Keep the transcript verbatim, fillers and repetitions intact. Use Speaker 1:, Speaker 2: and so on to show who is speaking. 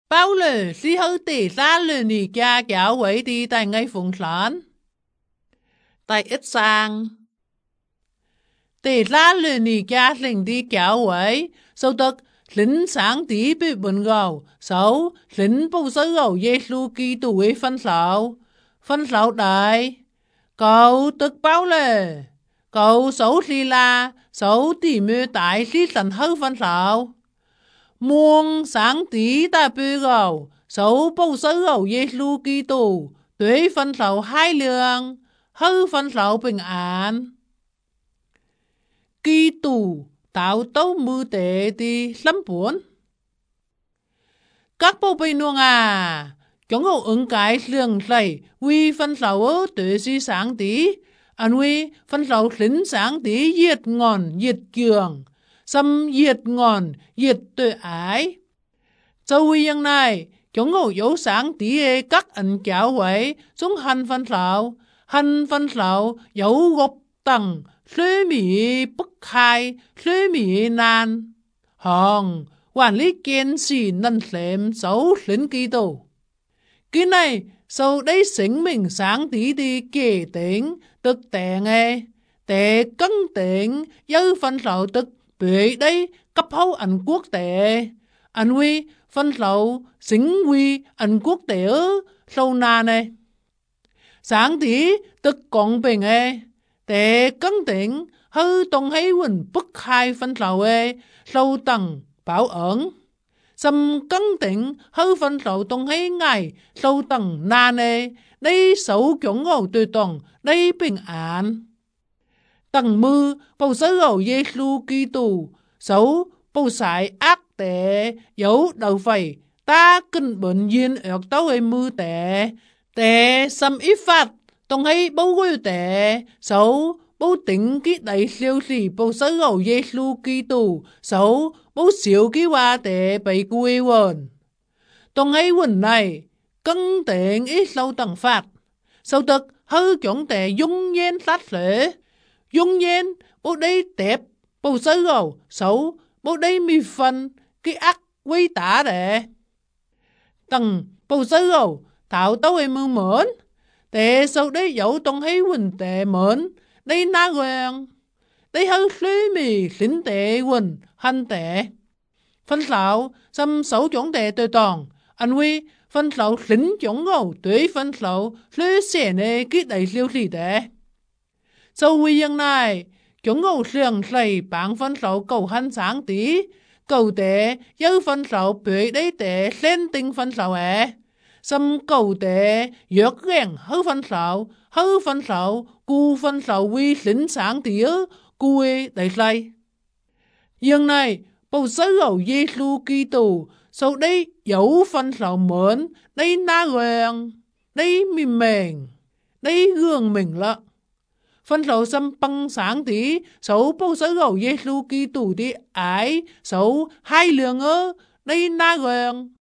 Speaker 1: Bao lờ si hư tỷ ra lờ nì kia kéo quấy đi tại ngay phùng sản. Tại ít sang. Tỷ ra lờ nì kia linh đi kéo quấy. Sau tức lính sáng tí bị bẩn gầu. Sau lính bầu sơ gầu Giê-xu Ki-tô ấy phân sạo. Phân sạo đại. Cậu tức bao lờ. Cậu xấu xì la. Xấu tỉ mê tại xí sẵn hư phân sạo. Muông sáng tí ta bê gầu. Xấu bầu sơ gầu Giê-xu Ki-tô. Tuế phân sạo hai lượng. Hư phân sạo bình án. Ki-tô tạo tấu mưu tế đi lâm bốn. Các bộ bình nuông à. Chúng hữu ứng cái lường lầy. Vì phân sạo ơ tuế si sáng tí. Anh vì phân sạo lính sáng tí diệt ngọn diệt cường. Xâm diệt ngọn diệt tuệ ái. Châu vì yang này. Chúng hữu dấu sáng tí ê các ảnh kéo quấy. Chúng hành phân sạo. Hành phân sạo dấu gốc tầng. Lưới mì bức khai. Lưới mì nan. Hòn. Quản lý kiên sĩ nâng xem xấu lính Ki-tô. Cái này sau đấy xính mình sáng tí đi kể tính. Tức tệ nghe. Tệ cân tính. Dư phân sạo tức bế đấy cấp hấu ảnh quốc tệ. Anh huy phân sạo xính huy ảnh quốc tệ ư. Sâu nà này. Sáng tí tức cộng bình ê. Tệ cân tính. Hư tông hấy quỳnh bức khai phân sạo ê. Sâu tầng bảo ẩn. Xâm cân tính hư phân sạo tông hấy ngày. Sâu tầng nà nê. Đây xấu chuẩn ngầu tùy tòng. Đây bình án. Tầng mư bầu sơ gầu Giê-xu Ki-tô. Xấu bầu sải ác tệ. Dấu đầu phẩy. Ta kinh bệnh duyên ợt tấu ê mư tệ. Tệ xâm ít phát. Tông hấy bầu gối tệ. Xấu bầu tính ký đầy siêu xì bầu sơ gầu Giê-xu Ki-tô. Xấu bầu xíu ký hoa tệ bày quê quần. Tông hấy quần này. Cân tiện ít sâu tầng phát. Sau tức hư chuẩn tệ dung nhiên sát lễ. Dung nhiên bố đây tẹp bố sơ gầu xấu bố đây mì phân cái ác quý tả đệ. Tầng bố sơ gầu thảo tấu em mưu mến. Tệ sau đấy dẫu tông hấy quỳnh tệ mến. Đây ná quen. Đây hư lưới mì xính tệ quỳnh hành tệ. Phân sạo xâm xấu chuẩn tệ tùy toàn. Anh huy phân sạo xính chuẩn gầu tuế phân sạo lưới xẻ nê ký đầy siêu xì tệ. Sau huy yang này, chúng ngầu sương xây bảng phân sạo cầu hành sáng tí. Cầu tế, dư phân sạo bế đế tế lên tinh phân sạo ế. Xâm cầu tế, dược ghen hư phân sạo, hư phân sạo, cu phân sạo huy xính sáng tí ư, cu ê đầy xây. Yang này, bầu sơ gầu Giê-xu Ki-tô, sau đây dấu phân sạo mến, đây ná ghen, đây mìm mềm, đây gương mình lợ. Phân sạo xâm băng sáng tí, xấu bầu sơ gầu Giê-xu Ki-tô đi ái, xấu hai lượng ơ, đây ná ghen.